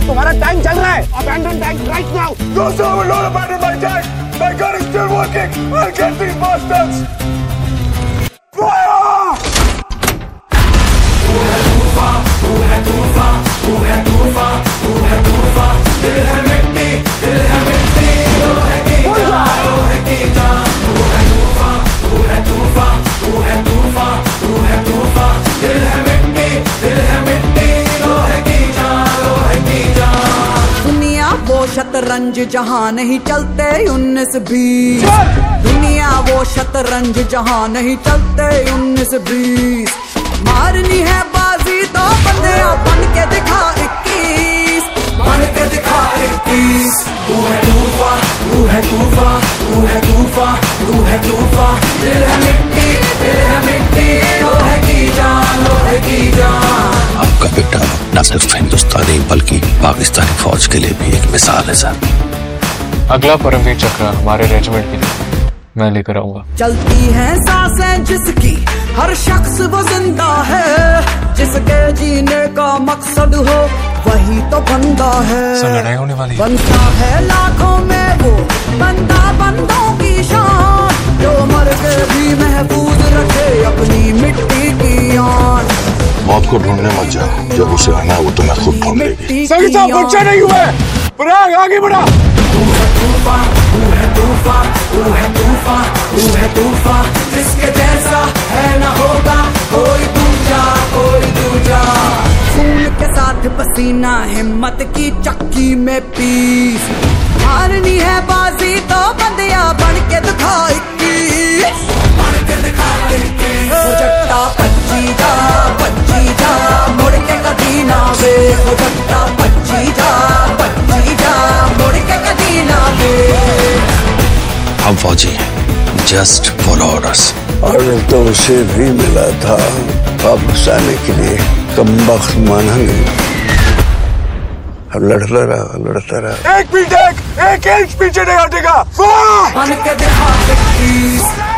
तुम्हारा टैंक चल रहा है। Abandon tank right now. No sir, I will not abandon my tank. My gun is still working. I'll get these bastards. Fire! तू है तूफान, तू है तूफान, तू है तूफान, तू है तूफान। दिल है मिट्टी, दिल है मिट्टी, लोहे की जान, लोहे की जान। तू है तूफान, तू है तूफान, तू है तूफान, तू है तूफान। दिल है मिट्टी, दिल है मिट्टी, लोहे की जान, लोहे की जान। दुनिया वो शतरंज जहाँ नहीं चलते 19-20। दुनिया वो शतरंज जहाँ नहीं चलते 19-20। मारनी है बाजी तो बंदे बन के दिखा 21, बन के दिखा 21। तू है तूफान, तू है तूफान, तू है तूफान, तू है तूफान। दिल है मिट्टी, दिल है मिट्टी, लोहे की जान, लोहे की जान। आपका बेटा न सिर्फ हिंदुस्तानी बल्कि पाकिस्तानी फौज के लिए भी एक मिसाल है सर। अगला परमवीर चक्र हमारे रेजिमेंट के लिए मैं लेकर आऊंगा। चलती है सांसें जिसकी हर शख्स वो जिंदा है, जिसके जीने का मकसद हो वही तो बंदा है। सर लड़ाई होने वाली है। बनता है लाखों में वो बंदा बंदों की शान, जो मर के भी महफूज रखे अपनी मिट्टी की आन। मौत को ढूंढने मत जाओ, जब उसे आना है वो तुम्हें खुद ढूंढ लेगी। सही साहब बच्चा नहीं हुआ है, प्रयाग आगे बढ़ा। तू है तूफान, तू है तूफान, तू है तूफान, तू है तूफान। जिसके जैसा है ना होगा कोई दूजा, कोई दूजा। खून के साथ पसीना हिम्मत की चक्की में पीस। हारनी है बाजी तो बंदिया बन के दिखा 21, बन के दिखा 21। हो जट्टा पच्ची जा मुड़ के कभी ना वे। हो जट्टा पच्ची जा मुड़ के कभी ना वे। हम फौजी हैं, जस्ट फॉलो ऑर्डर्स। ऑर्डर तो उसे भी मिला था वापस आने के लिए, कमबख्त माना नहीं। अब लड़ता रहा। एक इंच पीछे नहीं हटेगा। बन के दिखा 21।